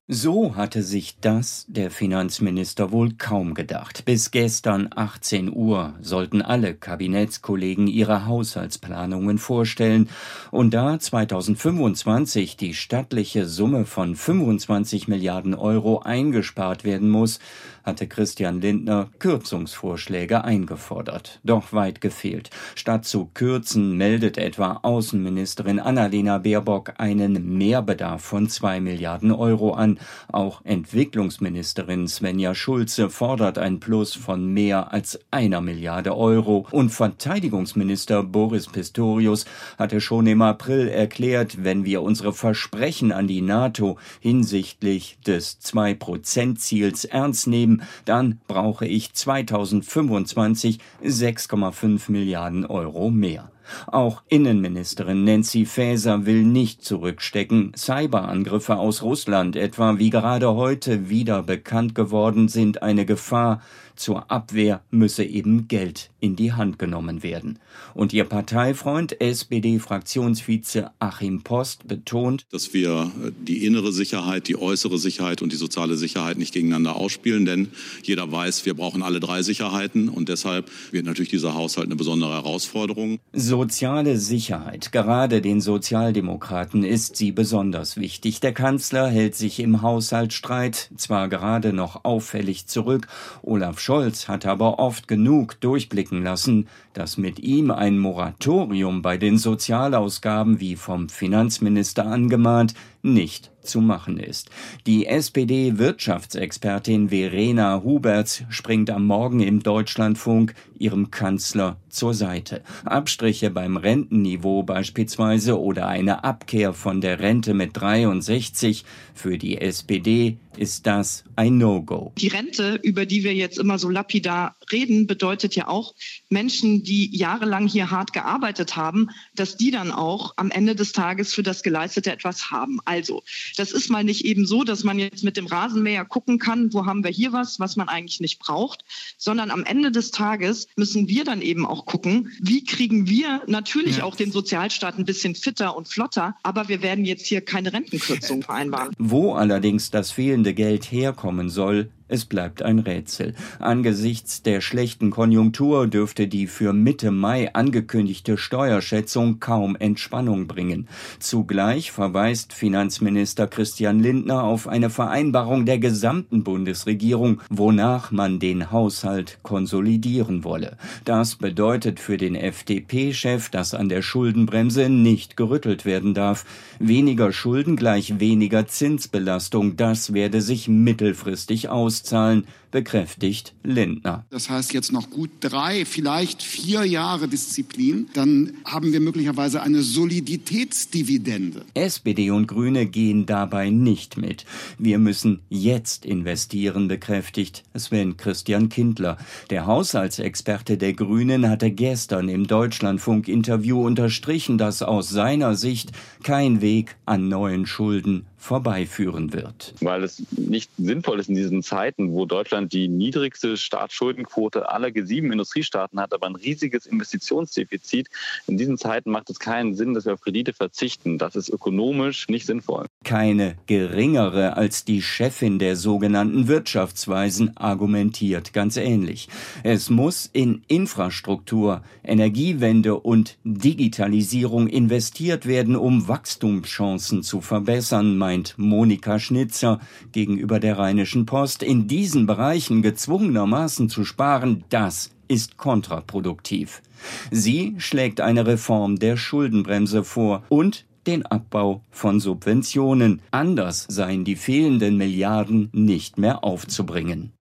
So hatte sich das der Finanzminister wohl kaum gedacht. Bis gestern 18 Uhr sollten alle Kabinettskollegen ihre Haushaltsplanungen vorstellen. Und da 2025 die stattliche Summe von 25 Milliarden Euro eingespart werden muss, hatte Christian Lindner Kürzungsvorschläge eingefordert. Doch weit gefehlt. Statt zu kürzen, meldet etwa Außenministerin Annalena Baerbock einen Mehrbedarf von 2 Milliarden Euro an. Auch Entwicklungsministerin Svenja Schulze fordert ein Plus von mehr als 1 Milliarde Euro. Und Verteidigungsminister Boris Pistorius hatte schon im April erklärt, wenn wir unsere Versprechen an die NATO hinsichtlich des 2%-Ziels ernst nehmen, dann brauche ich 2025 6,5 Milliarden Euro mehr. Auch Innenministerin Nancy Faeser will nicht zurückstecken. Cyberangriffe aus Russland etwa, wie gerade heute wieder bekannt geworden sind, eine Gefahr. Zur Abwehr müsse eben Geld in die Hand genommen werden. Und ihr Parteifreund, SPD-Fraktionsvize Achim Post, betont, dass wir die innere Sicherheit, die äußere Sicherheit und die soziale Sicherheit nicht gegeneinander ausspielen, denn jeder weiß, wir brauchen alle drei Sicherheiten und deshalb wird natürlich dieser Haushalt eine besondere Herausforderung. Soziale Sicherheit, gerade den Sozialdemokraten ist sie besonders wichtig. Der Kanzler hält sich im Haushaltsstreit zwar gerade noch auffällig zurück, Olaf Scholz hat aber oft genug durchblicken lassen, dass mit ihm ein Moratorium bei den Sozialausgaben, wie vom Finanzminister angemahnt, nicht zu machen ist. Die SPD-Wirtschaftsexpertin Verena Huberts springt am Morgen im Deutschlandfunk ihrem Kanzler zur Seite. Abstriche beim Rentenniveau beispielsweise oder eine Abkehr von der Rente mit 63 für die SPD ist das ein No-Go. Die Rente, über die wir jetzt immer so lapidar reden, bedeutet ja auch, Menschen, die jahrelang hier hart gearbeitet haben, dass die dann auch am Ende des Tages für das Geleistete etwas haben. Also, das ist mal nicht eben so, dass man jetzt mit dem Rasenmäher gucken kann, wo haben wir hier was man eigentlich nicht braucht, sondern am Ende des Tages müssen wir dann eben auch gucken, wie kriegen wir natürlich auch den Sozialstaat ein bisschen fitter und flotter, aber wir werden jetzt hier keine Rentenkürzung vereinbaren. Wo allerdings das fehlende Geld herkommen soll, es bleibt ein Rätsel. Angesichts der schlechten Konjunktur dürfte die für Mitte Mai angekündigte Steuerschätzung kaum Entspannung bringen. Zugleich verweist Finanzminister Christian Lindner auf eine Vereinbarung der gesamten Bundesregierung, wonach man den Haushalt konsolidieren wolle. Das bedeutet für den FDP-Chef, dass an der Schuldenbremse nicht gerüttelt werden darf. Weniger Schulden gleich weniger Zinsbelastung, das werde sich mittelfristig auszahlen, bekräftigt Lindner. Das heißt jetzt noch gut 3, vielleicht 4 Jahre Disziplin, dann haben wir möglicherweise eine Soliditätsdividende. SPD und Grüne gehen dabei nicht mit. Wir müssen jetzt investieren, bekräftigt Sven Christian Kindler. Der Haushaltsexperte der Grünen hatte gestern im Deutschlandfunk-Interview unterstrichen, dass aus seiner Sicht kein Weg an neuen Schulden vorbeiführen wird. Weil es nicht sinnvoll ist in diesen Zeiten, wo Deutschland die niedrigste Staatsschuldenquote aller G7 Industriestaaten hat, aber ein riesiges Investitionsdefizit. In diesen Zeiten macht es keinen Sinn, dass wir auf Kredite verzichten. Das ist ökonomisch nicht sinnvoll. Keine geringere als die Chefin der sogenannten Wirtschaftsweisen argumentiert ganz ähnlich. Es muss in Infrastruktur, Energiewende und Digitalisierung investiert werden, um Wachstumschancen zu verbessern, meint Monika Schnitzer gegenüber der Rheinischen Post. In diesen Bereichen gezwungenermaßen zu sparen, das ist kontraproduktiv. Sie schlägt eine Reform der Schuldenbremse vor und den Abbau von Subventionen. Anders seien die fehlenden Milliarden nicht mehr aufzubringen.